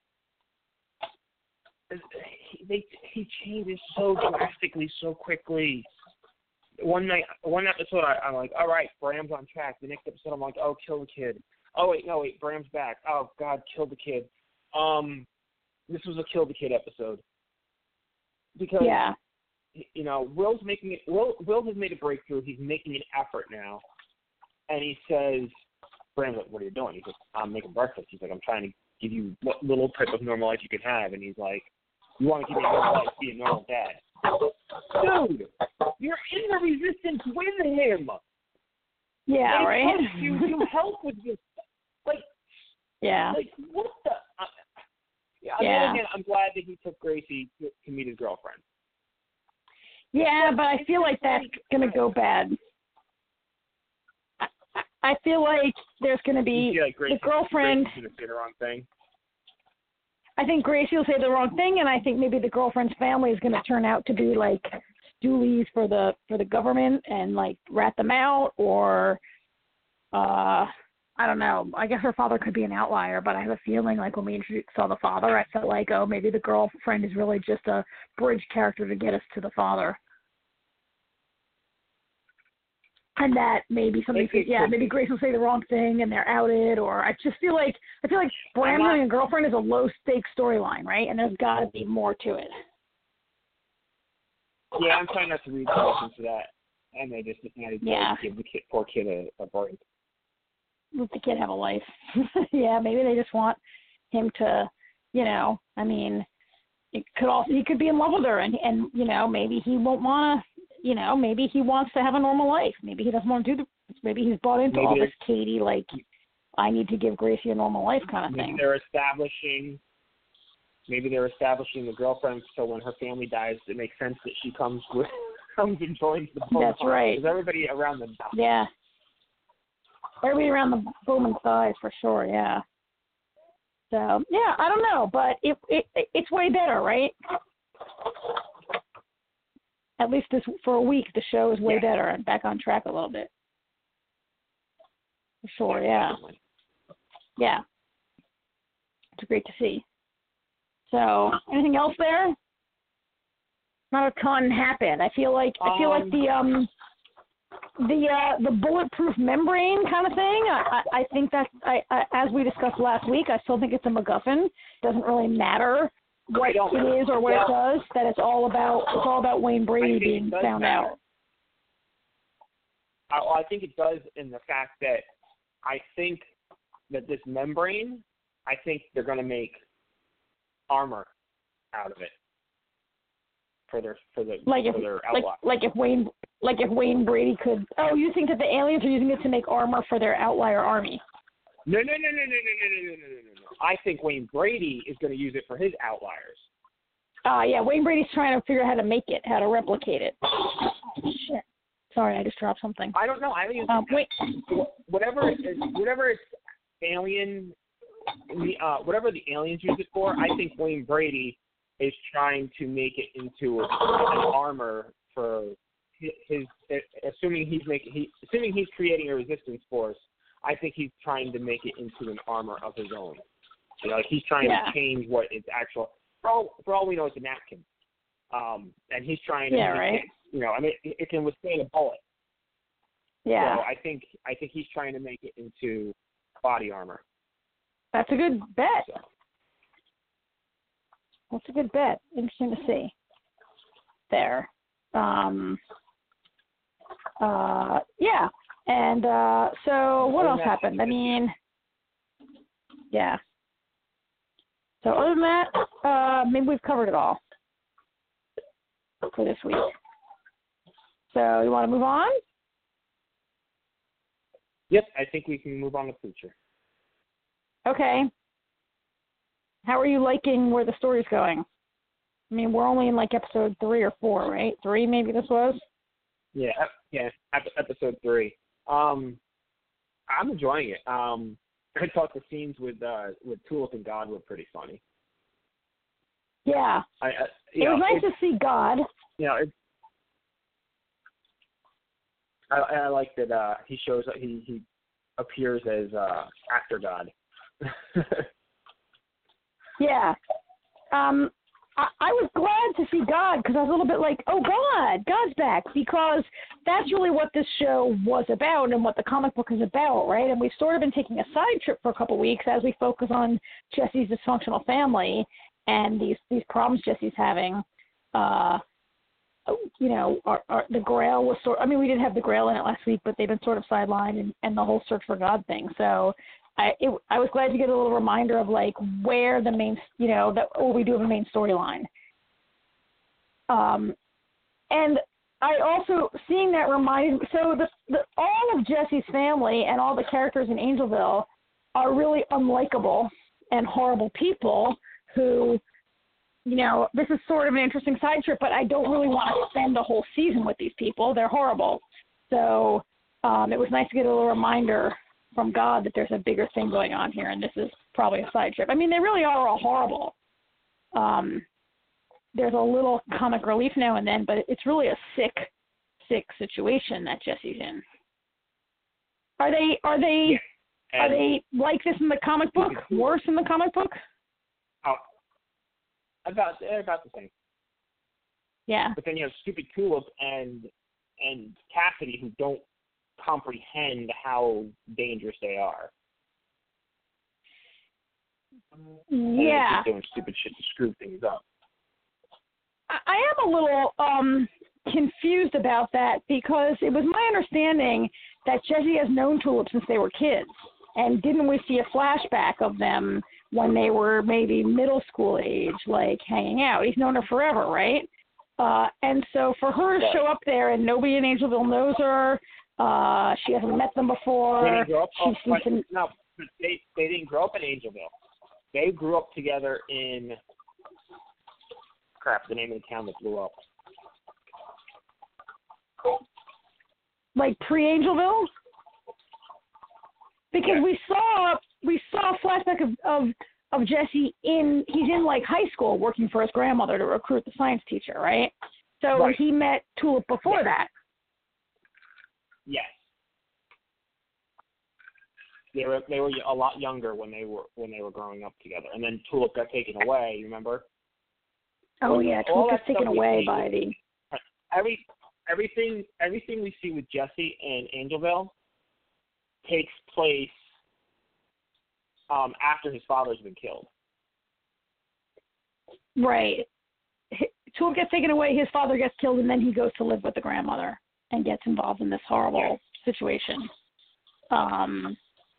is he, they, he changes so drastically, so quickly. One night, one episode, I, I'm like, all right, Bram's on track. The next episode, I'm like, oh, kill the kid. Oh, wait, no, wait, Bram's back. Oh, God, kill the kid. Um, this was a kill the kid episode. Because, yeah. you know, Will's making it, Will, Will has made a breakthrough. He's making an effort now. And he says, Bram's like, what are you doing? He's like, I'm making breakfast. He's like, I'm trying to give you what little type of normal life you could have. And he's like, you want to give me a normal life, be a normal dad. Dude, you're in the resistance with him. Yeah, like, right? You, you help with this. Like, yeah. Like, what the? Uh, yeah, on yeah. the other hand, I'm glad that he took Gracie to, to meet his girlfriend. Yeah, but I feel like that's going to go bad. I, I feel like there's going to be like the girlfriend. Gracie's going to say the wrong thing. I think Gracie will say the wrong thing, and I think maybe the girlfriend's family is going to turn out to be like stoolies for the for the government and like rat them out, or uh, I don't know. I guess her father could be an outlier, but I have a feeling like when we introduced, saw the father, I felt like, oh, maybe the girlfriend is really just a bridge character to get us to the father. And that maybe somebody, says, yeah, maybe Grace will say the wrong thing and they're outed, or I just feel like I feel like Bram having a girlfriend is a low stakes storyline, right? And there's got to be more to it. Yeah, I'm trying not to read too much into that, and they just decided yeah. to give the kid, poor kid a, a break. Let the kid have a life. yeah, maybe they just want him to, you know, I mean, it could also he could be in love with her, and and you know maybe he won't want to. You know, maybe he wants to have a normal life. Maybe he doesn't want to do the. Maybe he's bought into maybe all this Katie, like, I need to give Gracie a normal life kind of maybe thing. Maybe they're establishing. Maybe they're establishing the girlfriend, so when her family dies, it makes sense that she comes with comes and joins the Bowman. That's right. Because everybody around them dies. Yeah. Everybody around the Bowman dies for sure. Yeah. So yeah, I don't know, but it it it's way better, right? At least this for a week, the show is way yeah. better and back on track a little bit. For sure, yeah. Yeah. It's great to see. So, anything else there? Not a ton happened. I feel like I feel um, like the um the uh, the bulletproof membrane kind of thing. I I, I think that I, I as we discussed last week, I still think it's a MacGuffin. Doesn't really matter what it is or what well, it does, that it's all about it's all about Wayne Brady being found matter. out. I, well, I think it does in the fact that I think that this membrane, I think they're going to make armor out of it for their for the like for if their like outlaw. like if Wayne like if Wayne Brady could. Oh, you think that the aliens are using it to make armor for their outlier army? No, no, no, no, no, no, no, no, no, no, no. I think Wayne Brady is going to use it for his outliers. Ah, uh, yeah, Wayne Brady's trying to figure out how to make it, how to replicate it. Shit. Sorry, I just dropped something. I don't know. I mean, um, wait. whatever, it, whatever it's alien, uh, whatever the aliens use it for, I think Wayne Brady is trying to make it into an armor for his, his. Assuming he's making, he, assuming he's creating a resistance force. I think he's trying to make it into an armor of his own. You know, like he's trying yeah. to change what its actual. For all, for all we know, it's a napkin, um, and he's trying to. Yeah, make right. it, you know, I mean, it, it can withstand a bullet. Yeah. So I think I think he's trying to make it into body armor. That's a good bet. So. That's a good bet. Interesting to see. There. Um. Uh. Yeah. And uh, so what else happened? I mean, yeah. So other than that, uh, maybe we've covered it all for this week. So you want to move on? Yep, I think we can move on to Preacher. Okay. How are you liking where the story's going? I mean, we're only in like episode three or four, right? Three, maybe this was? Yeah, ep- yeah, ep- episode three. Um, I'm enjoying it. Um, I thought the scenes with uh, with Tulip and God were pretty funny. Yeah, I, I you it know, was nice it, to see God. You know, it, I, I like that uh, he shows that he he appears as uh, actor God. Yeah. Um, I, I was glad to see God because I was a little bit like, oh, God, God's back, because that's really what this show was about and what the comic book is about, right? And we've sort of been taking a side trip for a couple of weeks as we focus on Jesse's dysfunctional family and these, these problems Jesse's having. Uh, you know, our, our, the Grail was sort I mean, we didn't have the Grail in it last week, but they've been sort of sidelined and, and the whole search for God thing. So I it, I was glad to get a little reminder of, like, where the main, you know, that what we do have a main storyline. Um, and I also, seeing that reminded, so the, the all of Jesse's family and all the characters in Angelville are really unlikable and horrible people who, you know, this is sort of an interesting side trip, but I don't really want to spend a whole season with these people. They're horrible. So um, it was nice to get a little reminder from God that there's a bigger thing going on here, and this is probably a side trip. I mean, they really are all horrible. Um, there's a little comic relief now and then, but it's really a sick, sick situation that Jesse's in. Are they? Are they? Yeah. Are they like this in the comic book? Worse in the comic book? Oh, about they're about the same. Yeah. But then you have stupid Tulip and and Cassidy who don't comprehend how dangerous they are. Yeah. And they keep doing stupid shit to screw things up. I am a little um, confused about that because it was my understanding that Jesse has known Tulip since they were kids. And didn't we see a flashback of them when they were maybe middle school age, like hanging out? He's known her forever, right? Uh, and so for her to show up there and nobody in Angelville knows her, uh, she hasn't met them before. They didn't grow up, oh, She's but, no, they, they didn't grow up in Angelville. They grew up together in, crap, the name of the town that blew up. Like pre-Angelville? Because yeah. we saw we saw a flashback of, of of Jesse in he's in like high school working for his grandmother to recruit the science teacher, right? So right. he met Tulip before yes. that. Yes. They were they were a lot younger when they were when they were growing up together, and then Tulip got taken away. You remember? Oh when, yeah, Tulip got taken away by the every everything everything we see with Jesse and Angelville takes place um, after his father's been killed. Right. Tulip gets taken away, his father gets killed, and then he goes to live with the grandmother and gets involved in this horrible yeah. situation. Um,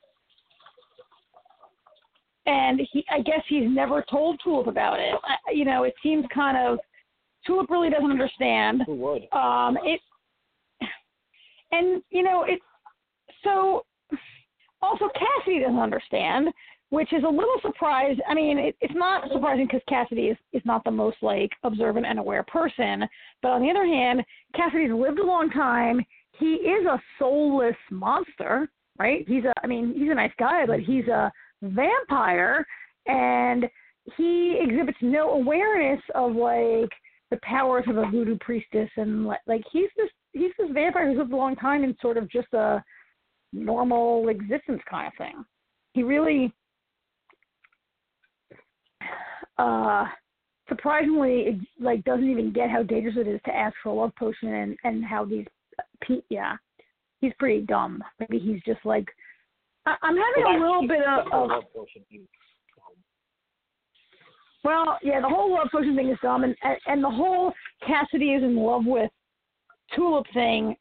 and he, I guess he's never told Tulip about it. I, you know, it seems kind of, Tulip really doesn't understand. Who would? Um, it, and, you know, it's, so, also Cassidy doesn't understand, which is a little surprise. I mean, it, it's not surprising because Cassidy is, is not the most, like, observant and aware person. But on the other hand, Cassidy's lived a long time. He is a soulless monster, right? He's a, I mean, he's a nice guy, but he's a vampire, and he exhibits no awareness of, like, the powers of a voodoo priestess. And, like, he's this, he's this vampire who's lived a long time in sort of just a normal existence kind of thing. He really, uh, surprisingly, like, doesn't even get how dangerous it is to ask for a love potion, and, and how these, yeah, he's pretty dumb. Maybe he's just like, I, I'm having well, a little bit of, of love potion thing. Well, yeah, the whole love potion thing is dumb, and, and, and the whole Cassidy is in love with Tulip thing.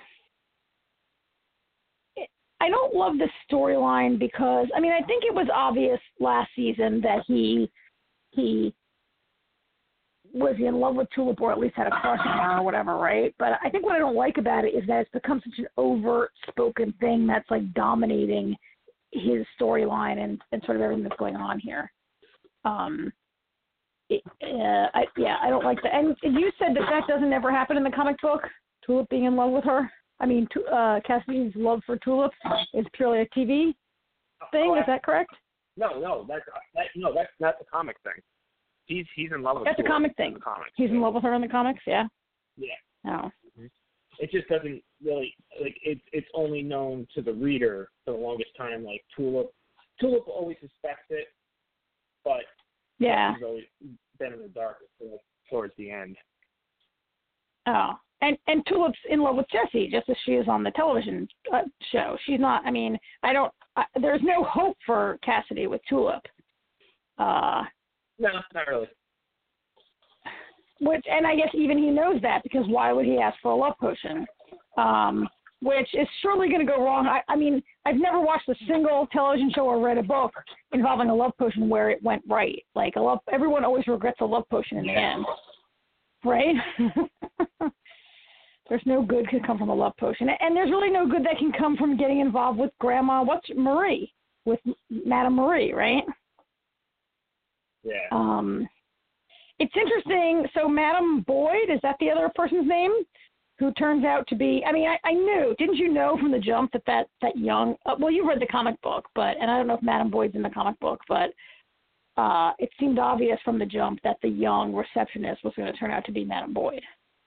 I don't love this storyline because, I mean, I think it was obvious last season that he he was in love with Tulip, or at least had a crush on her or whatever, right? But I think what I don't like about it is that it's become such an overt spoken thing that's, like, dominating his storyline and, and sort of everything that's going on here. Um, it, uh, I, yeah, I don't like that. And you said that that doesn't ever happen in the comic book? Tulip being in love with her? I mean, uh, Cassidy's love for Tulip is purely a T V thing. Is that correct? No, no, that's that, no, that's not the comic thing. He's he's in love with. That's Tulip a comic thing. in the comics. He's in love with her in the comics. Yeah. Yeah. Oh. It just doesn't really like it's it's only known to the reader for the longest time. Like Tulip, Tulip always suspects it, but yeah, he's always been in the dark until towards the end. Oh, and and Tulip's in love with Jesse, just as she is on the television uh, show. She's not. I mean, I don't. I, there's no hope for Cassidy with Tulip. Uh, no, not really. Which, and I guess even he knows that, because why would he ask for a love potion? Um, which is surely going to go wrong. I, I mean, I've never watched a single television show or read a book involving a love potion where it went right. Like a love, everyone always regrets a love potion in the end, right? There's no good can come from a love potion, and there's really no good that can come from getting involved with Grandma. What's Marie with Madame Marie, right? Yeah. Um. It's interesting. So Madame Boyd, is that the other person's name? Who turns out to be, I mean, I, I knew, didn't you know from the jump that that, that young, uh, well, you read the comic book, but, and I don't know if Madame Boyd's in the comic book, but uh, it seemed obvious from the jump that the young receptionist was going to turn out to be Madame Boyd.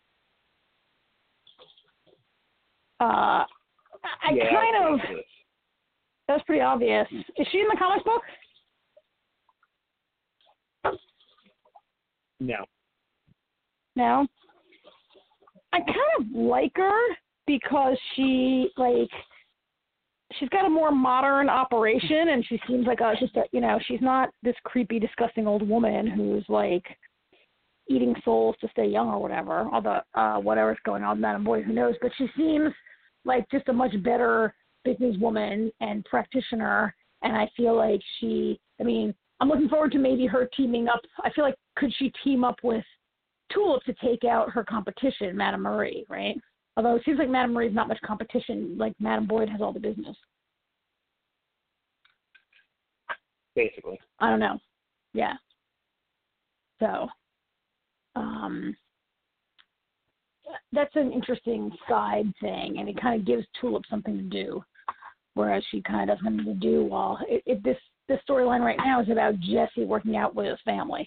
Uh, I yeah, kind of, that was pretty obvious. Is she in the comic book? No. No? I kind of like her because she, like, she's got a more modern operation, and she seems like a, just a, you know, she's not this creepy, disgusting old woman who's, like, eating souls to stay young or whatever, although uh, whatever's going on with Madame Boyd, who knows, but she seems like just a much better businesswoman and practitioner, and I feel like she, I mean, I'm looking forward to maybe her teaming up. I feel like could she team up with Tulip to take out her competition, Madame Marie, right? Although it seems like Madame Marie's not much competition. Like Madame Boyd has all the business. Basically. I don't know. Yeah. So, um, that's an interesting side thing, and it kind of gives Tulip something to do, whereas she kind of doesn't have to do while it, it, this this storyline right now is about Jesse working out with his family.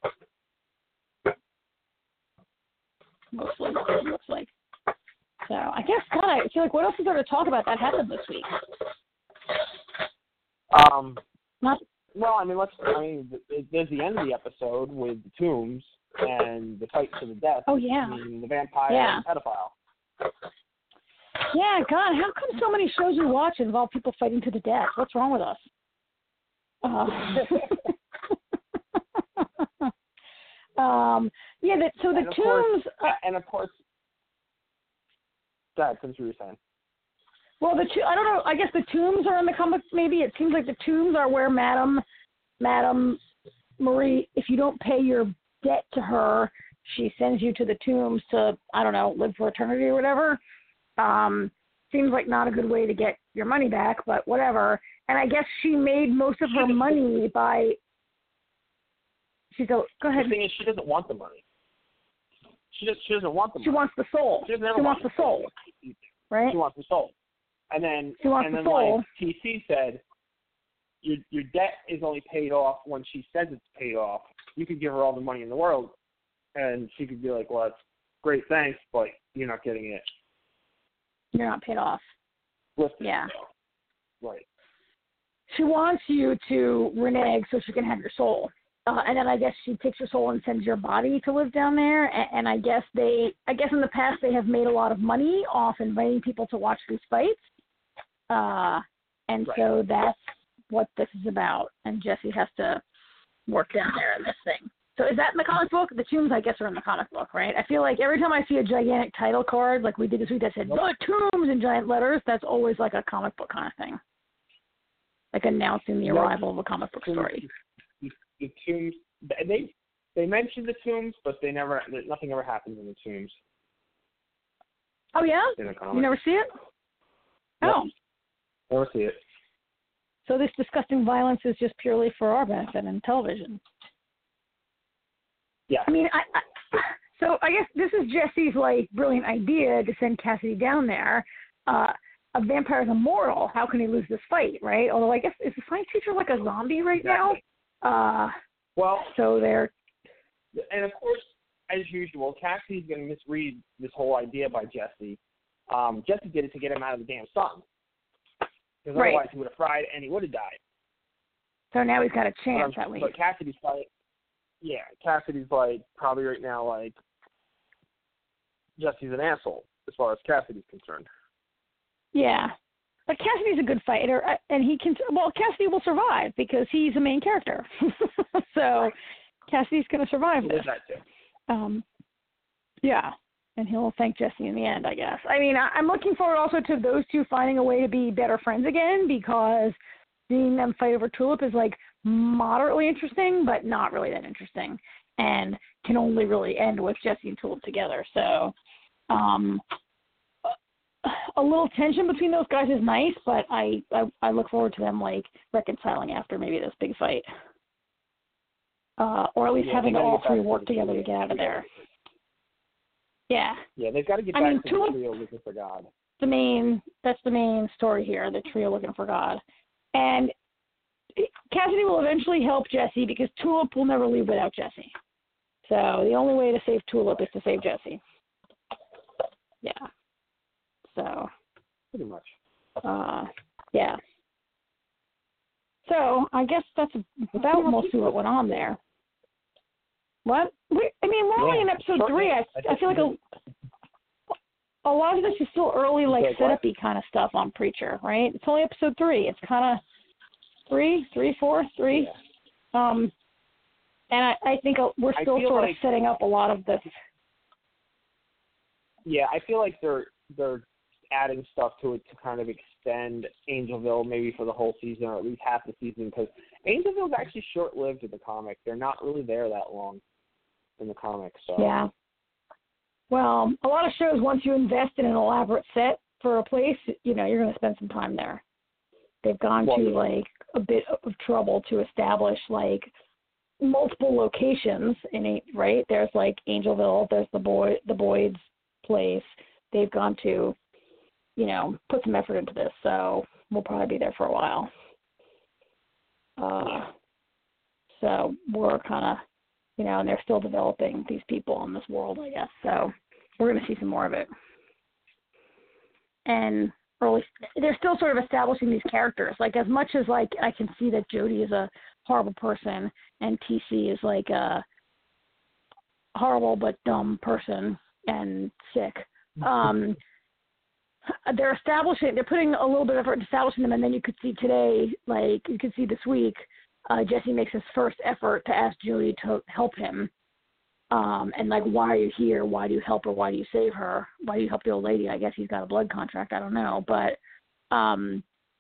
Mostly, it looks like. So I guess, God, I feel like what else is there to talk about that happened this week? Um. Not. Well, I mean, let's. I mean, there's the end of the episode with the tombs and the fight to the death. Oh yeah. Between the vampire yeah. and the pedophile. Yeah, God, how come so many shows we watch involve people fighting to the death? What's wrong with us? Uh, um, yeah, that, so the and tombs... Course, uh, and of course... Go ahead, since you were saying. Well, the I don't know, I guess the tombs are in the comic, maybe. It seems like the tombs are where Madame, Madame Marie, if you don't pay your debt to her, she sends you to the tombs to, I don't know, live for eternity or whatever. Um, seems like not a good way to get your money back, but whatever. And I guess she made most of her money by. She's a, go ahead. The thing is, she doesn't want the money. She just she doesn't want the money. She wants the soul. She, she wants the soul, right? She wants the soul. And then she wants and the then soul. Like T C said, your your debt is only paid off when she says it's paid off. You could give her all the money in the world, and she could be like, "Well, that's great, thanks, but you're not getting it. You're not paid off." Lifted. Yeah. Right. She wants you to renege so she can have your soul. Uh, and then I guess she takes your soul and sends your body to live down there. And, and I guess they, I guess in the past they have made a lot of money off inviting people to watch these fights. Uh, and right. so that's what this is about. And Jesse has to work down there in this thing. So is that in the comic book? The tombs, I guess, are in the comic book, right? I feel like every time I see a gigantic title card, like we did this week, that said, "The Tombs" in giant letters, that's always like a comic book kind of thing. Like announcing the arrival of a comic book story. The, the tombs, they they mentioned the tombs, but they never, nothing ever happens in the tombs. Oh, yeah? In the comic. You never see it? Yep. Oh. Never see it. So this disgusting violence is just purely for our benefit in television. Yeah. I mean, I, I so I guess this is Jesse's like brilliant idea to send Cassidy down there. Uh, a vampire is immortal. How can he lose this fight, right? Although I guess is the science teacher like a zombie right exactly. now? Uh, well, so they're and of course, as usual, Cassidy's going to misread this whole idea by Jesse. Um, Jesse did it to get him out of the damn sun, because right. otherwise he would have fried and he would have died. So now he's got a chance but, at least. But Cassidy's probably, yeah, Cassidy's like probably right now like Jesse's an asshole as far as Cassidy's concerned. Yeah, but Cassidy's a good fighter, and he can. Well, Cassidy will survive because he's the main character. So Cassidy's going to survive he this. That too. Um, yeah, and he'll thank Jesse in the end, I guess. I mean, I, I'm looking forward also to those two finding a way to be better friends again, because seeing them fight over Tulip is like moderately interesting, but not really that interesting, and can only really end with Jesse and Tulip together. So. Um, A little tension between those guys is nice, but I, I I look forward to them like reconciling after maybe this big fight, uh, or at least yeah, having all three work to together to get out of there. Yeah. Yeah, they've got to get I back mean, to Tulip, the trio looking for God. The main that's the main story here. The trio looking for God, and Cassidy will eventually help Jesse because Tulip will never leave without Jesse. So the only way to save Tulip is to save Jesse. Yeah. So, pretty much. Uh, yeah. So I guess that's about mostly what went on there. What? We, I mean, we're only in episode three. I, I feel like a, a lot of this is still early, like setup-y kind of stuff on Preacher, right? It's only episode three. It's kind of three, three, four, three. Yeah. Um, and I, I think we're still sort like, of setting up a lot of this. Yeah, I feel like they're they're. adding stuff to it to kind of extend Angelville maybe for the whole season or at least half the season, because Angelville's actually short-lived in the comic. They're not really there that long in the comics. So. Yeah. Well, a lot of shows, once you invest in an elaborate set for a place, you know, you're going to spend some time there. They've gone well, to, yeah. like, a bit of trouble to establish, like, multiple locations in a, right? There's, like, Angelville. There's the boy, the Boyd's place. They've gone to, you know, put some effort into this, so we'll probably be there for a while. Uh, so we're kind of, you know, and they're still developing these people in this world, I guess. So we're going to see some more of it. And early, they're still sort of establishing these characters. Like, as much as, like, I can see that Jody is a horrible person and T C is, like, a horrible but dumb person and sick. Um, they're establishing, they're putting a little bit of effort into establishing them, and then you could see today, like, you could see this week, uh, Jesse makes his first effort to ask Jody to help him. Um, and, like, why are you here? Why do you help her? Why do you save her? Why do you help the old lady? I guess he's got a blood contract. I don't know. But um,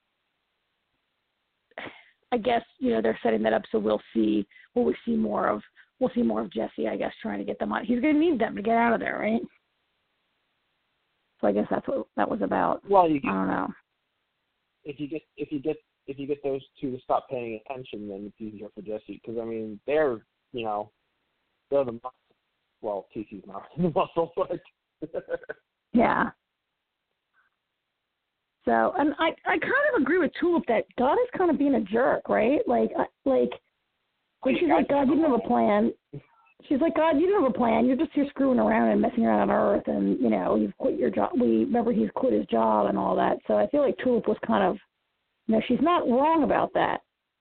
I guess, you know, they're setting that up so we'll see, will we see more of, we'll see more of Jesse, I guess, trying to get them out. He's going to need them to get out of there, right? So I guess that's what that was about. Well, you get, I don't know. If you get if you get if you get those two to stop paying attention, then it's easier for Jesse. Because I mean, they're you know they're the muscle. Well, T C's not the muscle, but yeah. So, and I I kind of agree with Tulip that God is kind of being a jerk, right? Like like when she's like, God, you didn't have a plan. She's like, God, you don't have a plan. You're just here screwing around and messing around on Earth, and, you know, you've quit your job. We remember he's quit his job and all that. So I feel like Tulip was kind of, you know, she's not wrong about that.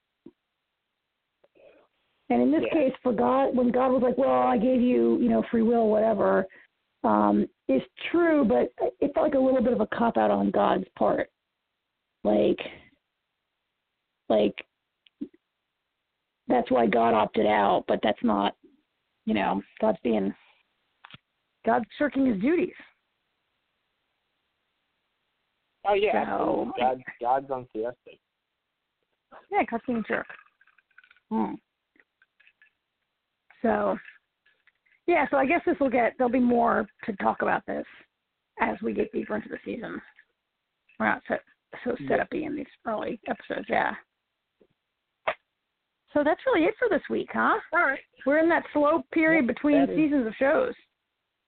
And in this yeah. case, for God, when God was like, well, I gave you, you know, free will, whatever, um, it's true, but it felt like a little bit of a cop-out on God's part. Like, like, that's why God opted out, but that's not, you know, God's being, God's shirking his duties. Oh, yeah, so, God, God's untheistic. Yeah, God's being a jerk. Hmm. So, yeah, so I guess this will get, there'll be more to talk about this as we get deeper into the season. We're not so, so set up in these early episodes, yeah. So that's really it for this week, huh? All right. We're in that slow period yep, between is, seasons of shows.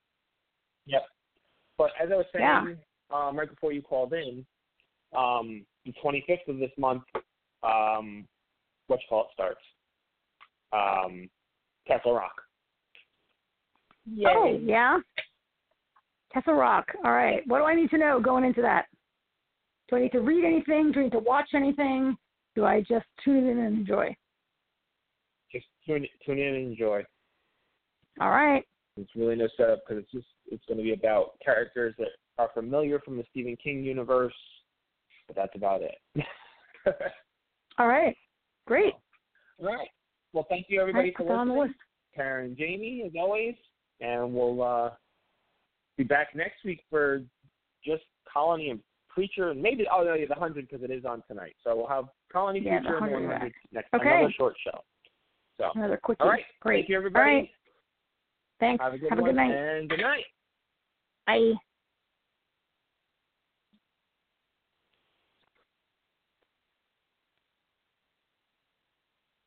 Yep. But as I was saying, Yeah. um, right before you called in, um, the twenty-fifth of this month, um, what you call it starts. Um, Castle Rock. Yay. Oh, yeah? Castle Rock. All right. What do I need to know going into that? Do I need to read anything? Do I need to watch anything? Do I just tune in and enjoy? Just tune, tune in and enjoy. All right. It's really no setup because it's just it's going to be about characters that are familiar from the Stephen King universe, but that's about it. All right. Great. All right. Well, thank you everybody right, for put that on the listening. list. Karen and Jamie, as always, and we'll uh, be back next week for just Colony and Preacher, and maybe oh no, yeah, the hundred because it is on tonight. So we'll have Colony, Yeah, Preacher, the and the one one hundred hundred next. Okay. Another short show. So Another quickie. all right. Great. Thank you, everybody. All right. Thanks. Have a good Have a one good night. and good night. Bye.